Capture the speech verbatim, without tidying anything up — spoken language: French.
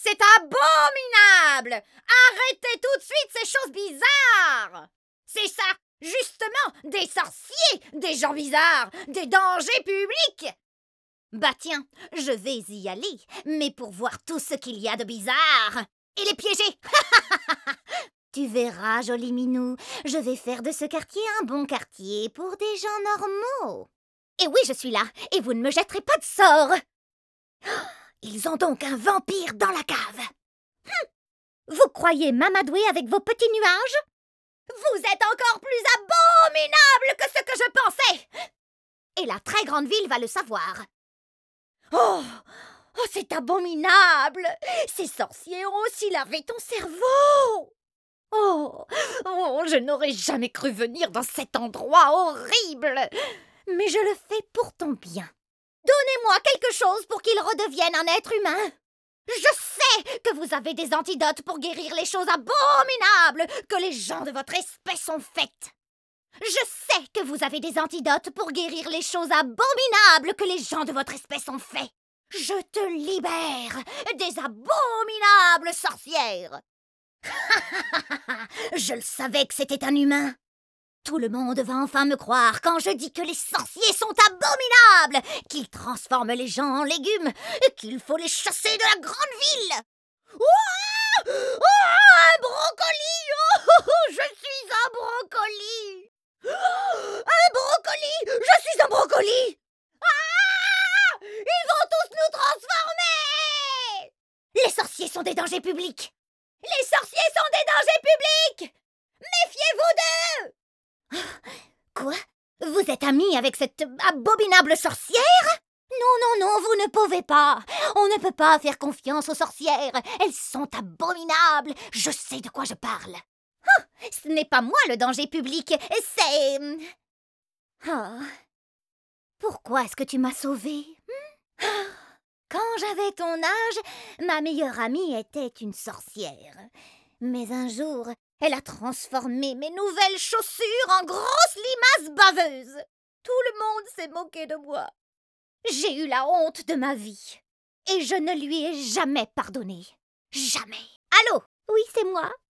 c'est abominable! Arrêtez tout de suite ces choses bizarres! C'est ça, justement, des sorciers, des gens bizarres, des dangers publics! Bah tiens, je vais y aller, mais pour voir tout ce qu'il y a de bizarre et les piéger. Tu verras, joli minou, je vais faire de ce quartier un bon quartier pour des gens normaux. Et oui, je suis là, et vous ne me jetterez pas de sort. Ils ont donc un vampire dans la cave. Hum. Vous croyez m'amadouer avec vos petits nuages? Vous êtes encore plus abominable que ce que je pensais. Et la très grande ville va le savoir. Oh, oh, c'est abominable! Ces sorciers ont aussi lavé ton cerveau! Oh, oh, je n'aurais jamais cru venir dans cet endroit horrible! Mais je le fais pour ton bien. Donnez-moi quelque chose pour qu'il redevienne un être humain. Je sais que vous avez des antidotes pour guérir les choses abominables que les gens de votre espèce ont faites. Je sais que vous avez des antidotes pour guérir les choses abominables que les gens de votre espèce ont fait. Je te libère des abominables sorcières. Je le savais que c'était un humain. Tout le monde va enfin me croire quand je dis que les sorciers sont abominables, qu'ils transforment les gens en légumes et qu'il faut les chasser de la grande ville. Ouah! Oh, un brocoli! Oh, je suis un brocoli! Un brocoli! Je suis un brocoli! Ah! Ils vont tous nous transformer! Les sorciers sont des dangers publics! Les sorciers sont des dangers publics! Méfiez-vous d'eux! Quoi? Vous êtes amis avec cette abominable sorcière? Non, non, non, vous ne pouvez pas. On ne peut pas faire confiance aux sorcières. Elles sont abominables. Je sais de quoi je parle. Oh, ce n'est pas moi le danger public, c'est... Oh. Pourquoi est-ce que tu m'as sauvée? Quand j'avais ton âge, ma meilleure amie était une sorcière. Mais un jour, elle a transformé mes nouvelles chaussures en grosses limaces baveuses. Tout le monde s'est moqué de moi. J'ai eu la honte de ma vie. Et je ne lui ai jamais pardonné. Jamais. Allô? Oui, c'est moi.